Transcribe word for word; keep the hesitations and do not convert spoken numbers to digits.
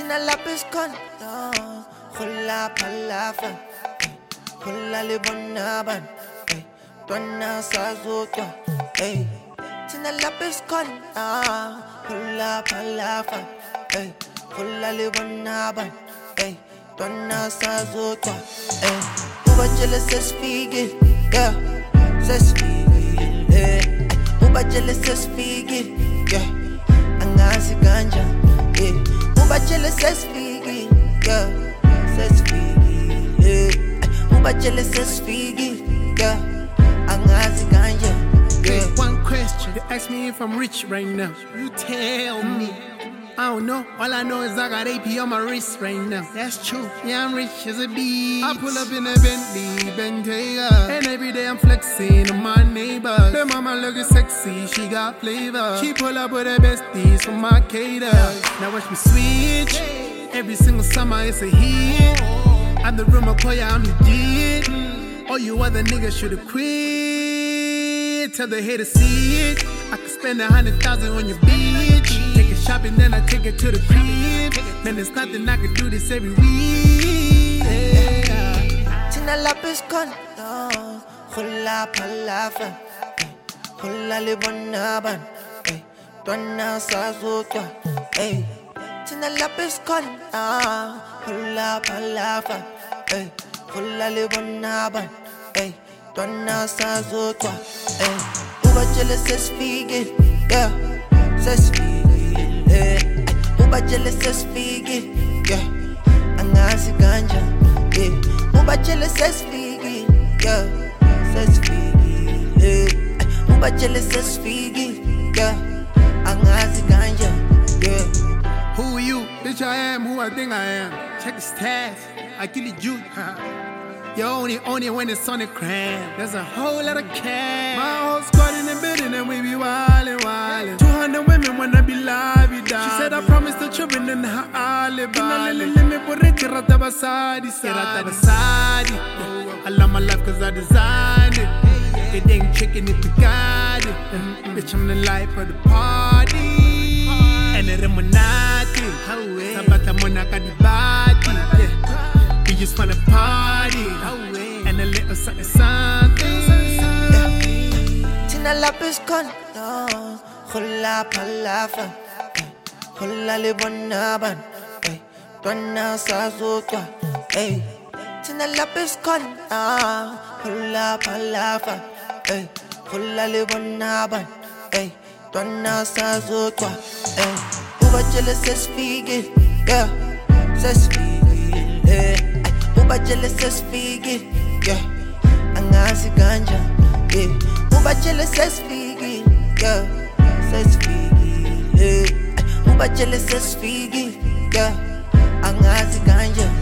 Tina lapis con no Hula palafa Hula libonaban Twana sazutwa Tina lapis con no Hula palafa Hula libonaban Twana sazutwa Uba jealous as figgy yeah Says figgy yeah Uba jealous as figgy yeah Angazi ganja yeah Uba jealous as figgy yeah Says figgy yeah Uba jealous as figgy yeah Angazi ganja yeah. One question, they ask me if I'm rich right now. You tell me. I don't know, all I know is I got A P on my wrist right now. That's true, yeah, I'm rich as a bee. I pull up in a Bentley, Bentayga, and every day I'm flexing on my neighbors. The mama looking sexy, she got flavor. She pull up with her besties from my cater. Now watch me switch, every single summer it's a hit. I'm the real McCoy, I'm legit. All you other niggas should've quit. Tell the haters see it. I could spend a hundred thousand on your bitch. Take it shopping, then I take it to the crib. Man, there's nothing I can do this every week. Yeah. Tina lapis con no Hula palafa Hula libonaban Twana sazutwa Tina lapis con no Hula palafa Hula libonaban Twana sazutwa Uba jealous as figgy yeah Says figgy yeah Uba jealous as figgy yeah Angazi ganja yeah Uba jealous as figgy yeah Says figgy yeah Uba jealous as figgy yeah Angazi ganja yeah. Who are you? Bitch, I am who I think I am. Check the stats, I kill the juke. You only own it when it's on the cram. There's a whole lot of cash. My whole squad in the building and we be wildin', wildin'. Two hundred women wanna be live, you die. She said I promised the children and her olive. Let me put it in Ratabasadi, Ratabasadi. I love my life cause I designed it. It ain't chicken if you got it. Bitch, I'm the life of the party. And the Remonati. Sabata Monaka di Bati. We just wanna party and a little something, something. Tina lapis con no Hula palafa Hula libonaban Twana sazutwa Tina lapis con no Hula palafa Hula libonaban Twana sazutwa Uba jealous as figgy yeah Says figgy yeah Uba jealous as figgy yeah Angazi ganja yeah Uba jealous as figgy yeah Says figgy yeah Uba jealous as figgy yeah Angazi ganja